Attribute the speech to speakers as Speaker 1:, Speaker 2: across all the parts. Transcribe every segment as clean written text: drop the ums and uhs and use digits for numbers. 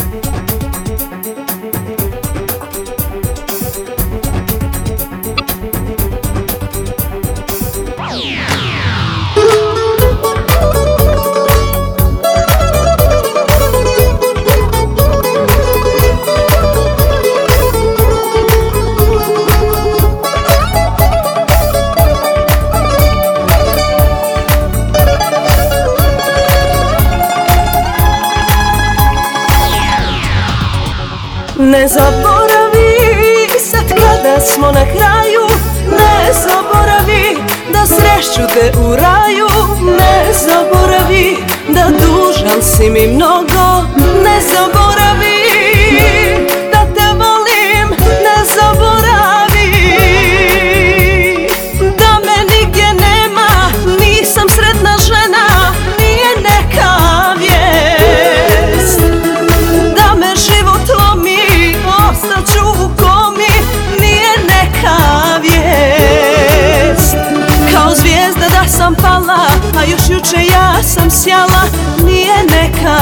Speaker 1: Ne zaboravi sad kada smo na kraju, ne zaboravi da srešću te u raju, ne zaboravi da dužan si mi mnogo, ne zaboravi da te volim, ne zaboravi da me nigdje nema, nisam sretna žena, nije neka vijest da me život lomi, ostaću u komi, nije neka vijest kao zvijezda da sam pala, a još juče ja sam sjala, nije neka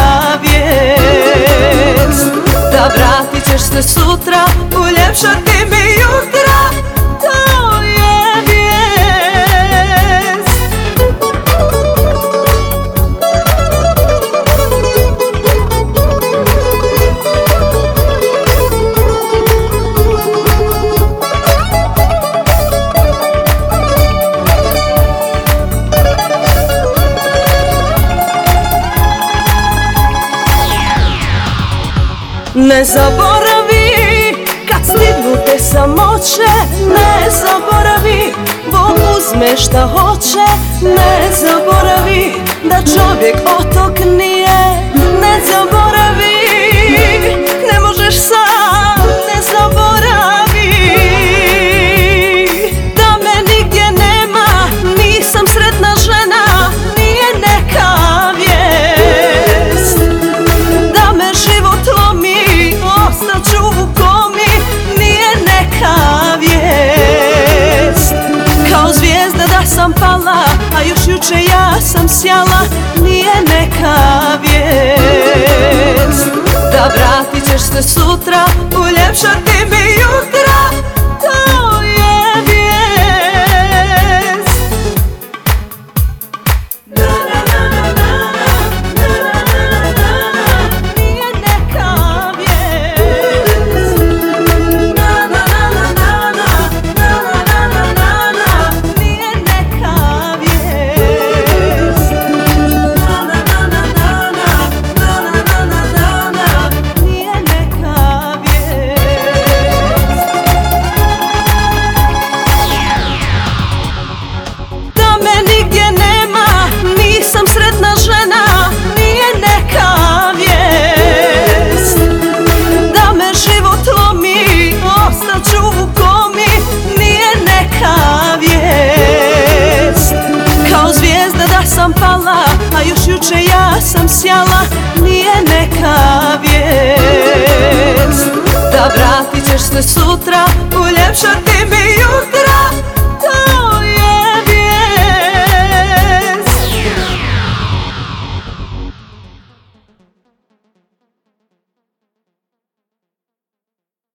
Speaker 1: vijest da vratit ćeš se sutra, uljepšati mi jutra, to je vijest. Ne zaboravi kad stignu te samoće, ne zaboravi Bog uzme šta hoće, ne zaboravi da čovjek otok nije, ne zaboravi ne možeš sam, ne zaboravi da me nigdje nema, nisam sretna žena, nije neka vijest da me život lomi, ostaću u komi, nije neka vijest kao zvijezda da sam pala, a još juče ja sam sjala, nije neka vijest da vratit ćeš se sutra, uljepšati mi jutra, to je vijest. Nije neka vijest. Nije neka vijest. Nije neka vijest. Da me nigdje nema, nisam sretna žena, nije neka vijest da me život lomi, ostaću u komi, nije neka vijest kao zvijezda da sam pala, a još juče ja sam sjala, nije neka vijest da vratit ćeš se sutra, uljepšati